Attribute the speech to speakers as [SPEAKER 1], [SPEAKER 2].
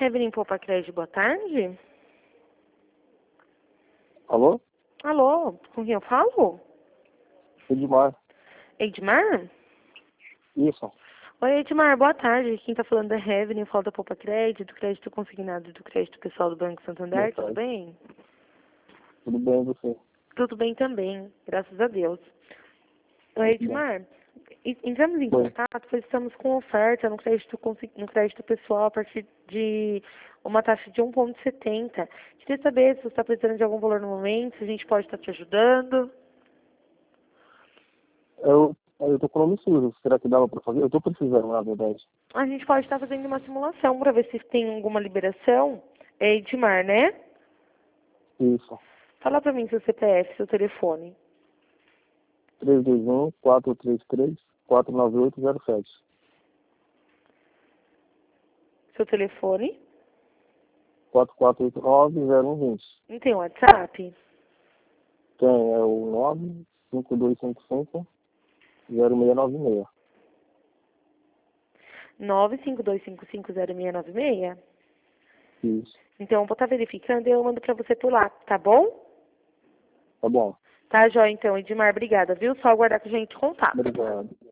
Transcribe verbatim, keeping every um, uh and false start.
[SPEAKER 1] Evelyn Poupa Crédito, boa tarde.
[SPEAKER 2] Alô?
[SPEAKER 1] Alô, com quem eu falo?
[SPEAKER 2] Edmar.
[SPEAKER 1] Edmar?
[SPEAKER 2] Isso.
[SPEAKER 1] Oi, Edmar, boa tarde. Quem tá falando é Evelyn, eu falo da Poupa Crédito, do crédito consignado do crédito pessoal do Banco
[SPEAKER 2] Boa
[SPEAKER 1] Santander, tudo
[SPEAKER 2] tarde.
[SPEAKER 1] bem?
[SPEAKER 2] Tudo bem e você?
[SPEAKER 1] Tudo bem também, graças a Deus. Oi,
[SPEAKER 2] Muito bom.
[SPEAKER 1] Edmar, en- entramos em
[SPEAKER 2] Oi.
[SPEAKER 1] contato, pois estamos com oferta no crédito, consi- no crédito pessoal a partir de uma taxa de um vírgula setenta. Queria saber se você está precisando de algum valor no momento, se a gente pode estar te ajudando.
[SPEAKER 2] Eu, eu tô com o nome sujo. Será que dava pra fazer? Eu tô precisando, na verdade.
[SPEAKER 1] A gente pode estar fazendo uma simulação para ver se tem alguma liberação. É Edmar, né?
[SPEAKER 2] Isso.
[SPEAKER 1] Fala para mim seu C P F, seu telefone.
[SPEAKER 2] três dois um, quatro três três, quatro nove oito zero sete.
[SPEAKER 1] Seu telefone.
[SPEAKER 2] quatro quatro oito nove, zero um dois zero.
[SPEAKER 1] Não tem WhatsApp?
[SPEAKER 2] Tem, é o nove cinco dois cinco cinco, zero seis nove seis.
[SPEAKER 1] nove cinco dois cinco cinco zero seis nove seis?
[SPEAKER 2] Isso.
[SPEAKER 1] Então, eu vou estar verificando e eu mando para você por lá, tá bom?
[SPEAKER 2] Tá bom.
[SPEAKER 1] Tá, joia, então, Edmar, obrigada, viu? Só aguardar que a gente contato.
[SPEAKER 2] Obrigado.